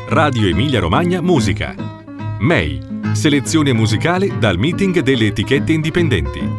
Radio Emilia Romagna Musica. MEI, selezione musicale dal meeting delle etichette indipendenti.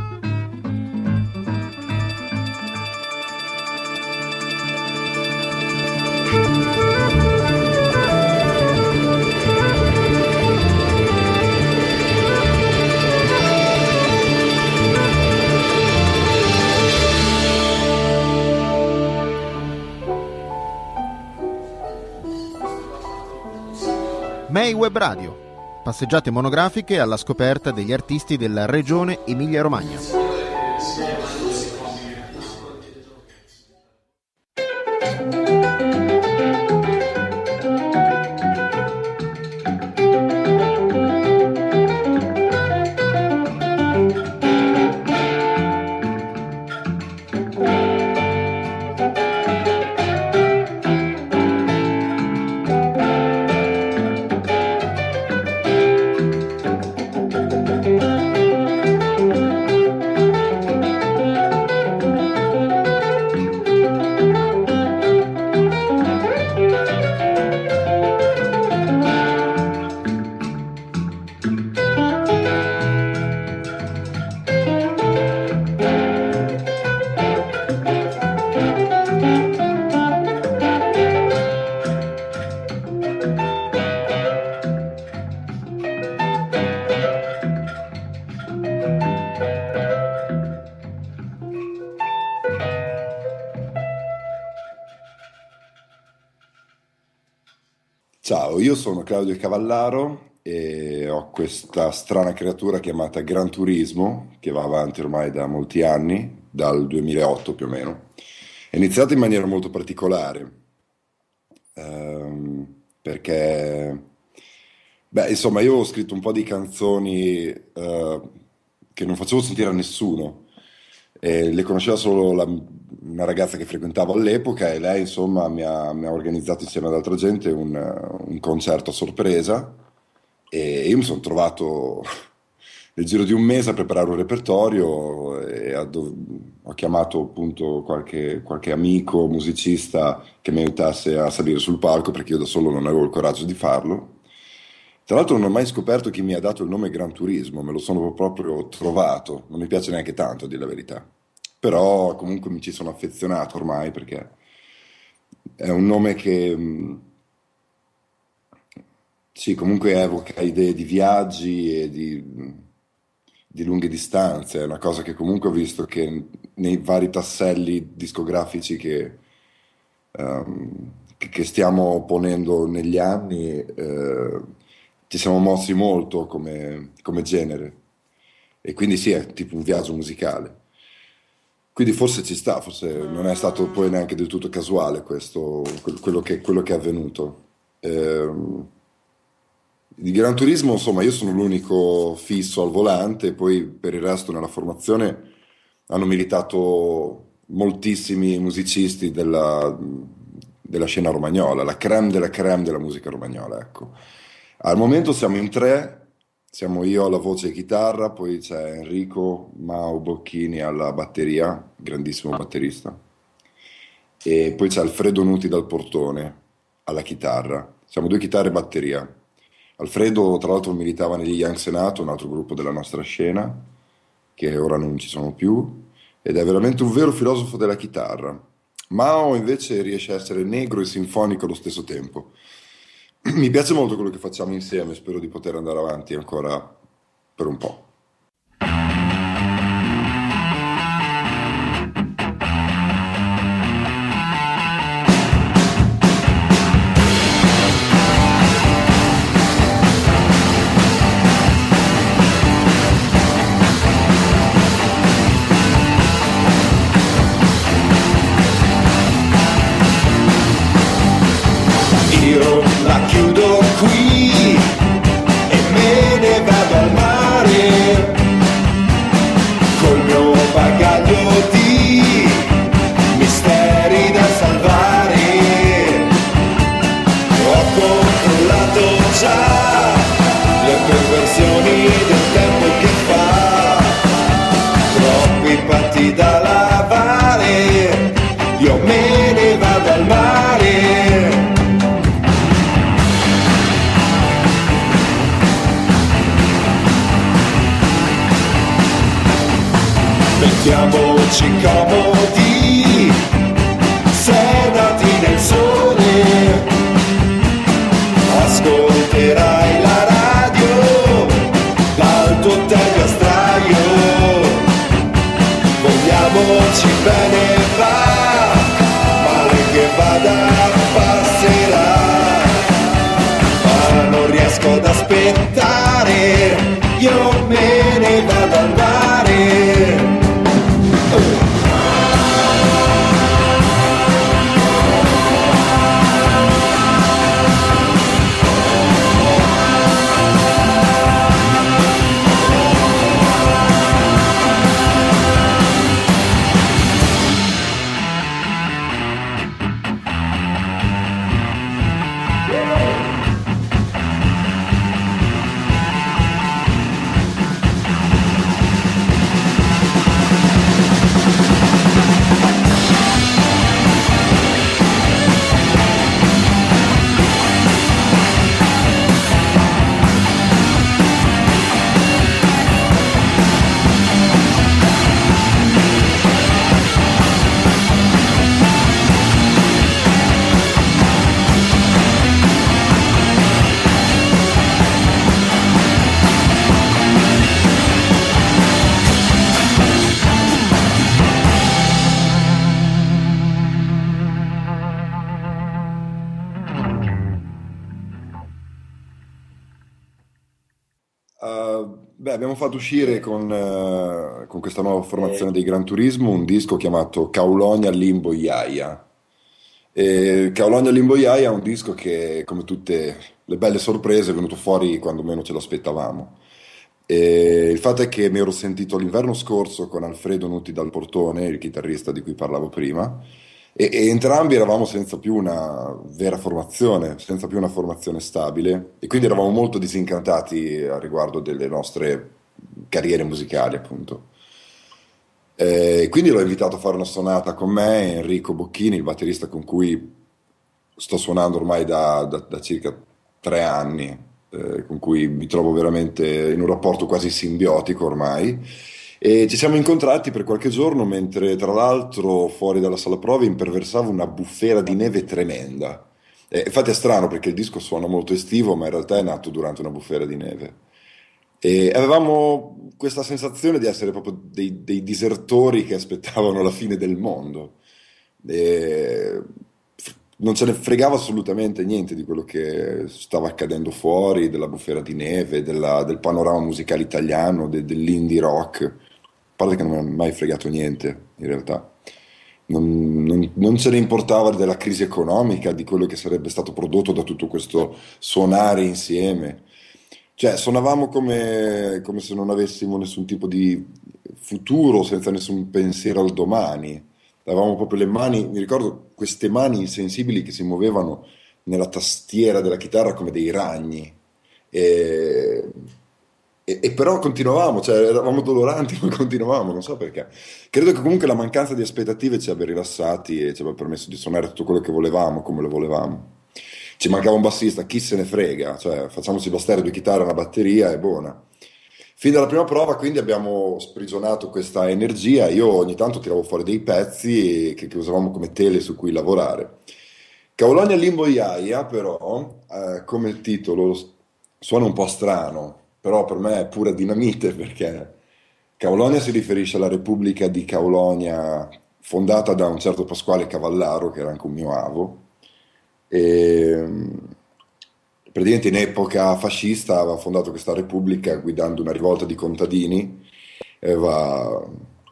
MEI Web Radio, passeggiate monografiche alla scoperta degli artisti della regione Emilia-Romagna. Ciao, io sono Claudio Cavallaro e ho questa strana creatura chiamata Gran Turismo che va avanti ormai da molti anni, dal 2008 più o meno. È iniziata in maniera molto particolare perché, insomma, io ho scritto un po' di canzoni che non facevo sentire a nessuno. E le conosceva solo una ragazza che frequentavo all'epoca e lei insomma mi ha organizzato insieme ad altra gente un concerto a sorpresa e io mi sono trovato nel giro di un mese a preparare un repertorio e ho chiamato appunto qualche amico musicista che mi aiutasse a salire sul palco perché io da solo non avevo il coraggio di farlo. Tra l'altro non ho mai scoperto chi mi ha dato il nome Gran Turismo, me lo sono proprio trovato, non mi piace neanche tanto a dire la verità, però comunque mi ci sono affezionato ormai perché è un nome che sì, comunque evoca idee di viaggi e di lunghe distanze, è una cosa che comunque ho visto che nei vari tasselli discografici che stiamo ponendo negli anni ci siamo mossi molto come genere e quindi sì, è tipo un viaggio musicale. Quindi forse ci sta, forse non è stato poi neanche del tutto casuale quello che è avvenuto. Di Gran Turismo, insomma, io sono l'unico fisso al volante, poi per il resto nella formazione hanno militato moltissimi musicisti della scena romagnola, la crème della musica romagnola, ecco. Al momento siamo in tre. Siamo io alla voce e chitarra, poi c'è Enrico Mao Bocchini alla batteria, grandissimo batterista, e poi c'è Alfredo Nuti dal portone alla chitarra. Siamo due chitarre e batteria. Alfredo tra l'altro militava negli Young Senato, un altro gruppo della nostra scena, che ora non ci sono più, ed è veramente un vero filosofo della chitarra. Mao invece riesce a essere negro e sinfonico allo stesso tempo. Mi piace molto quello che facciamo insieme, spero di poter andare avanti ancora per un po'. Io la chiudo qui e me ne vado al mare col mio bagaglio di misteri da salvare. Ho controllato già le perversioni del tempo che fa, troppi patti da lavare, io me ne vado al mare. Mettiamoci comodi, sedati nel sole, ascolterai la radio, l'alto terrastraio. Vogliamoci bene, va, male che vada passerà, ma non riesco ad aspettare, io me ne vado al mare. Abbiamo fatto uscire con questa nuova formazione dei Gran Turismo un disco chiamato Kaulonia Limbo Iaia. E Kaulonia Limbo Iaia è un disco che, come tutte le belle sorprese, è venuto fuori quando meno ce l'aspettavamo. E il fatto è che mi ero sentito l'inverno scorso con Alfredo Nuti dal Portone, il chitarrista di cui parlavo prima, e entrambi eravamo senza più una vera formazione, senza più una formazione stabile, e quindi eravamo molto disincantati a riguardo delle nostre carriere musicali, appunto. Quindi l'ho invitato a fare una sonata con me, Enrico Bocchini, il batterista con cui sto suonando ormai da circa 3 anni, con cui mi trovo veramente in un rapporto quasi simbiotico ormai. E ci siamo incontrati per qualche giorno mentre, tra l'altro, fuori dalla sala prove imperversava una bufera di neve tremenda. Infatti è strano perché il disco suona molto estivo, ma in realtà è nato durante una bufera di neve. E avevamo questa sensazione di essere proprio dei disertori che aspettavano la fine del mondo. E non ce ne fregava assolutamente niente di quello che stava accadendo fuori, della bufera di neve, del panorama musicale italiano, dell'indie rock. A parte che non mi ha mai fregato niente, in realtà. Non ce ne importava della crisi economica, di quello che sarebbe stato prodotto da tutto questo suonare insieme. Cioè, suonavamo come se non avessimo nessun tipo di futuro, senza nessun pensiero al domani. Avevamo proprio le mani, mi ricordo queste mani insensibili che si muovevano nella tastiera della chitarra come dei ragni. E però continuavamo, cioè eravamo doloranti, ma continuavamo, non so perché. Credo che comunque la mancanza di aspettative ci abbia rilassati e ci abbia permesso di suonare tutto quello che volevamo, come lo volevamo. Ci mancava un bassista, chi se ne frega, cioè facciamoci bastare 2 chitarre e una batteria e buona. Fin dalla prima prova quindi abbiamo sprigionato questa energia, io ogni tanto tiravo fuori dei pezzi che usavamo come tele su cui lavorare. Kaulonia Limbo Iaia però, come il titolo, suona un po' strano, però per me è pura dinamite perché Kaulonia si riferisce alla Repubblica di Kaulonia fondata da un certo Pasquale Cavallaro che era anche un mio avo. E praticamente in epoca fascista aveva fondato questa repubblica guidando una rivolta di contadini, aveva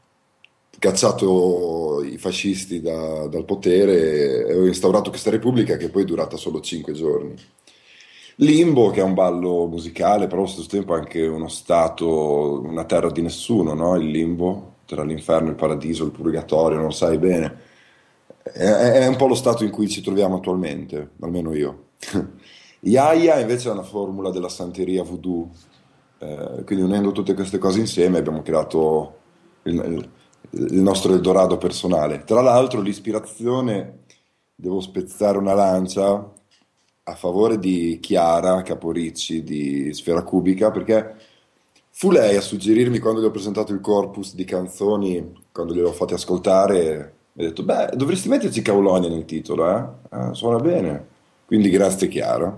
cacciato i fascisti dal potere e aveva instaurato questa repubblica che poi è durata solo 5 giorni. Limbo, che è un ballo musicale, però allo stesso tempo anche uno stato, una terra di nessuno, no? Il limbo, tra l'inferno, il paradiso, il purgatorio, non lo sai bene. È un po' lo stato in cui ci troviamo attualmente, almeno io. Iaia invece è una formula della santeria voodoo, quindi unendo tutte queste cose insieme abbiamo creato il nostro Eldorado personale. Tra l'altro l'ispirazione, devo spezzare una lancia a favore di Chiara Caporicci di Sfera Cubica, perché fu lei a suggerirmi quando gli ho presentato il corpus di canzoni, quando gliel'ho fatti ascoltare, mi ha detto, beh, dovresti metterci Caulonia nel titolo, eh? Suona bene. Quindi grazie Chiara.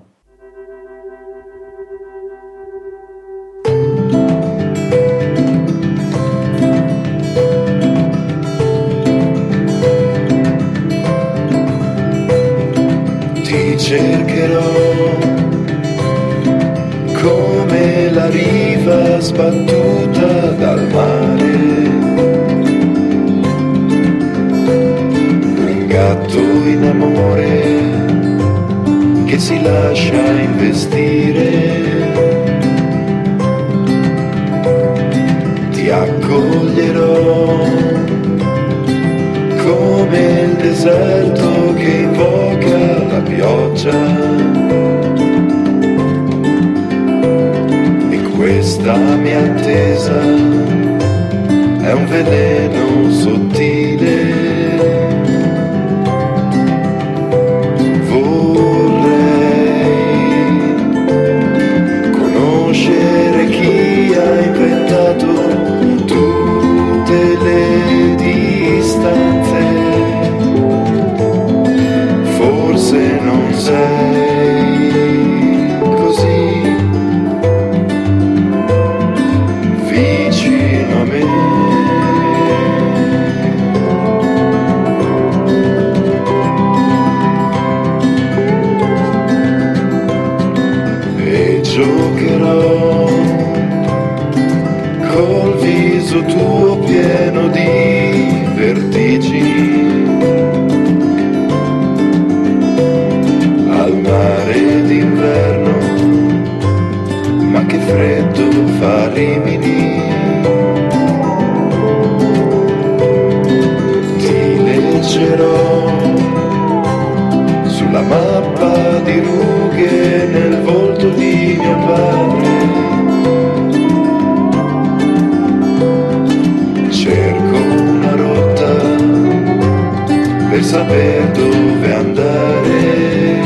Ti cercherò come la riva sbattuta dal mare, un gatto in amore che si lascia investire. Ti accoglierò come il deserto che invoca la pioggia. Questa mia attesa è un veleno sottile. Vorrei conoscere chi ha inventato tutte le distanze. Forse non sei così vicino a me. E giocherò col viso tuo pieno di vertigini al mare d'inverno, ma che freddo fa Rimini. Ti leggerò sulla mappa di rughe nel volto di mio padre. Cerco una rotta per saper dove andare.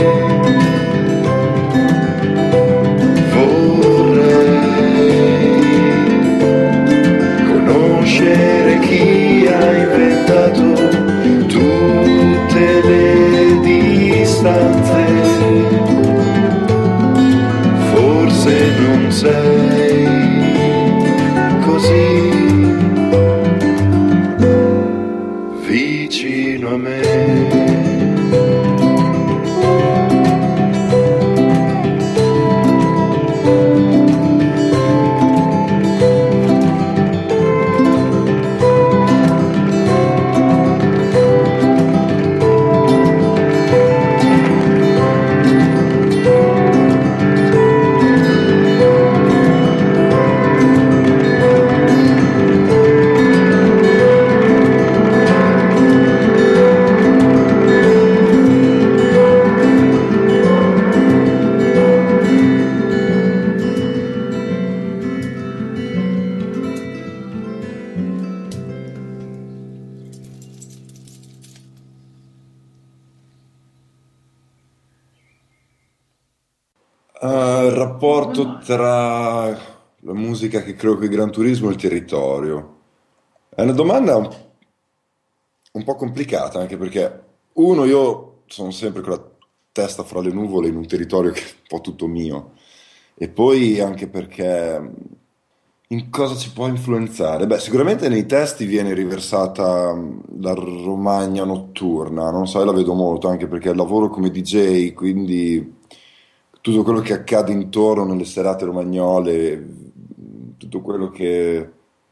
Conoscere chi ha inventato tutte le distanze. Forse non sei così vicino a me. Il rapporto tra la musica che creo con il Gran Turismo e il territorio. È una domanda un po' complicata, anche perché, uno, io sono sempre con la testa fra le nuvole in un territorio che è un po' tutto mio, e poi anche perché in cosa ci può influenzare? Beh, sicuramente nei testi viene riversata la Romagna notturna, non so, io la vedo molto, anche perché lavoro come DJ, quindi tutto quello che accade intorno nelle serate romagnole, tutto quello che...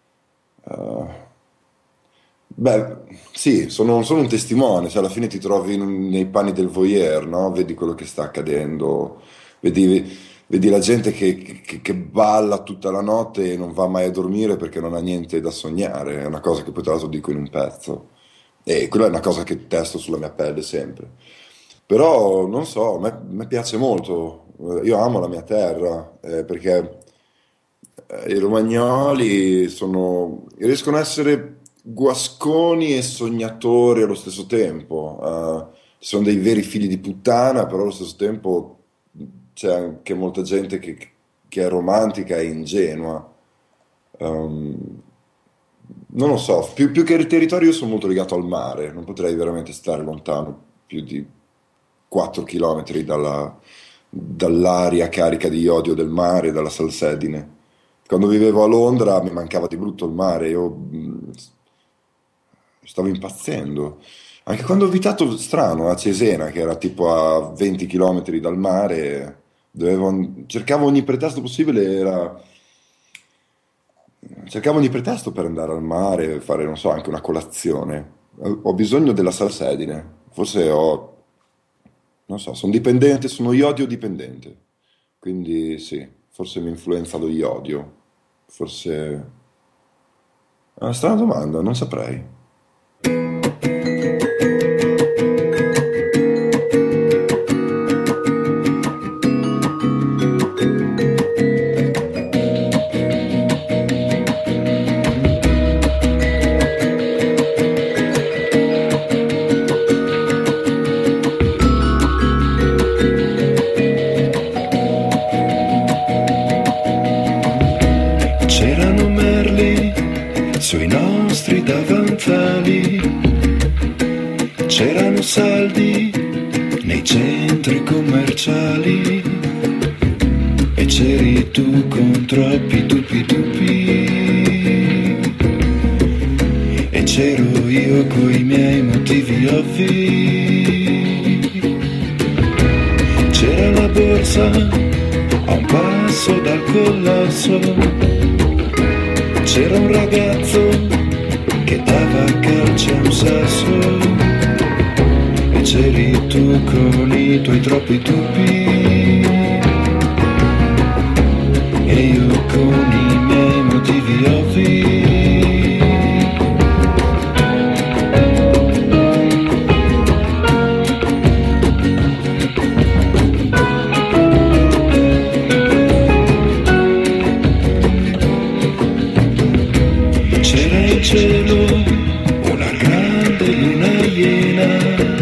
beh, sì, sono un testimone, cioè alla fine ti trovi nei panni del voyeur, no? Vedi quello che sta accadendo, vedi la gente che balla tutta la notte e non va mai a dormire perché non ha niente da sognare, è una cosa che poi tra l'altro dico in un pezzo, e quella è una cosa che testo sulla mia pelle sempre. Però non so, a me piace molto, io amo la mia terra, perché i romagnoli riescono a essere guasconi e sognatori allo stesso tempo. Sono dei veri figli di puttana, però allo stesso tempo c'è anche molta gente che è romantica e ingenua. Non lo so, più che il territorio io sono molto legato al mare, non potrei veramente stare lontano più di 4 chilometri dall'aria carica di iodio del mare, dalla salsedine. Quando vivevo a Londra mi mancava di brutto il mare, io stavo impazzendo. Anche quando ho abitato strano a Cesena, che era tipo a 20 chilometri dal mare, cercavo ogni pretesto possibile, cercavo ogni pretesto per andare al mare, fare, non so, anche una colazione. Ho bisogno della salsedine, forse non so, sono dipendente, sono iodio dipendente. Quindi sì, forse mi influenza lo iodio, forse... È una strana domanda, non saprei. C'erano merli sui nostri davanzali, c'erano saldi nei centri commerciali e c'eri tu con troppi tupi e c'ero io coi miei motivi ovvi. C'era la borsa a un passo dal collasso, c'era un ragazzo che dava calcio a un sasso e c'eri tu con i tuoi troppi tupi e io con i miei motivi ovvi. Cielo, una grande luna piena,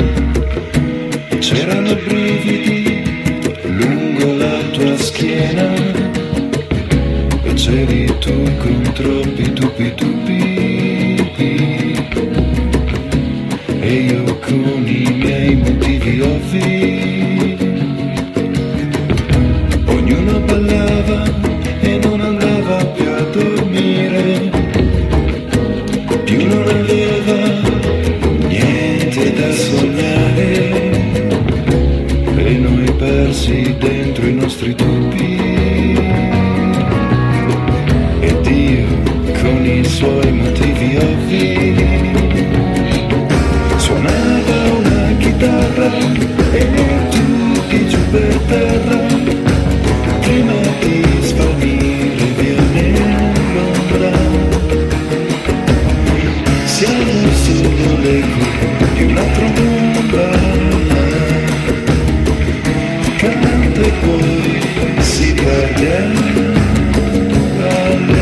c'erano brividi lungo la tua schiena e c'eri tu con troppi tupi e io con i miei motivi ovvi. Ognuno ballava e non andava più a dormire, più non aveva niente da sognare e noi persi dentro i nostri dubbi e Dio con i suoi motivi ovvi suonava una chitarra e tutti giù per terra prima di svanire via nell'ombra. Siamo solo l'eco di una tromba, canta e poi si perde alle.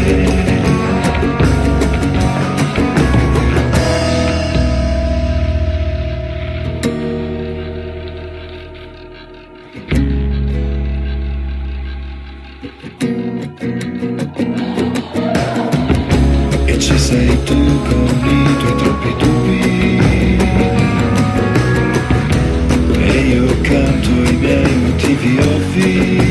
E ci sei tu con i tuoi troppi dubbi e io canto i miei motivi ovvi.